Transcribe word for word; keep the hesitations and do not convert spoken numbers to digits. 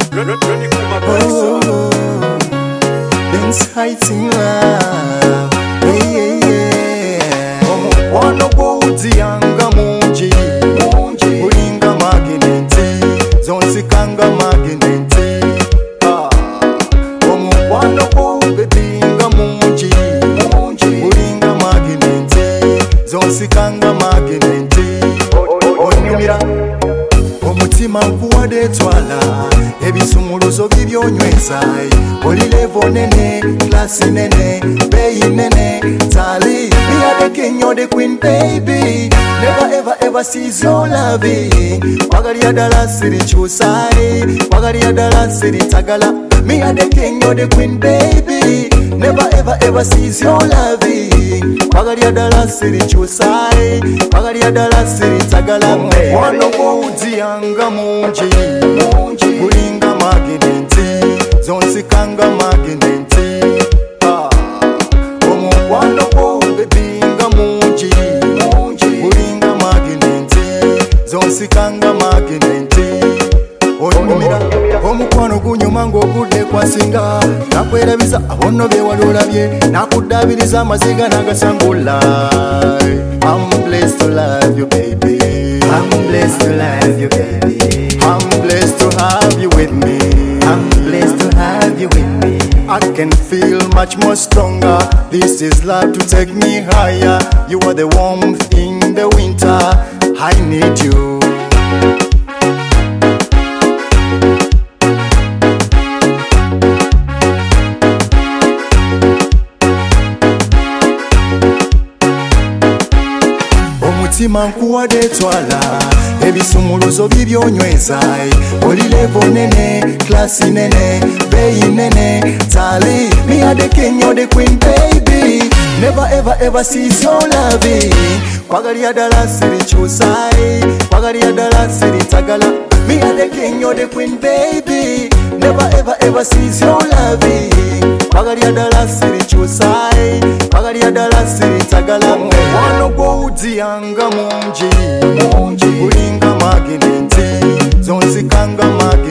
Oh, dance heights in love. Yeah, yeah, yeah. Omukwano gw'ouziyanga mungi, gulinga magineti, zonsikanga magineti. Omukwano gw'obebinga mungi, gulinga magineti, zonsikanga magineti. Onyumira omutima nkuwadde etwala, ebisumuluzo bibyonyweza, oli levo nene, klasi nene, beyi nene, tali. Me are the king, you're the queen, baby. Never ever ever cease your loving. Wagari adala siri chusari, wagari adala siri tagala. Me are the king, you're the queen, baby. Never ever ever cease your loving. Wagari adala siri chusari, wagari adala siri tagala. Omukwano gw'ouziyanga mungi, gulinga magineti, zonsikanga magineti. Omukwano gw'obebinga mungi, gulinga magineti, zonsikanga magineti. Onyumira omukwano gunyuma ng'ogudde kwasinga, nakwerabiza abono bye wali olabye, nakuddaabiriza amaziga n'agasangula. I'm blessed to love you, baby. I'm blessed to love you, baby. I'm blessed to have you with me. I'm blessed to have you with me. I can feel much more stronger. This is love to take me higher. You are the warmth in the winter. I need you. Omutima nkuwadde etwala, ebisumuluzo bibyonyweza, oli levo nene, klasi nene, beyi nene, tali. Me are the king, you're the queen, baby. Never ever ever cease your loving. Wagari adala siri chusai, wagari adala siri tagala. Me are the king, you're the queen, baby. Never ever ever cease your loving. Wagari adala siri chusai, wagari adala siri tagala. Omukwano gw'ouziyanga mungi, gulinga magineti, zonsikanga magineti.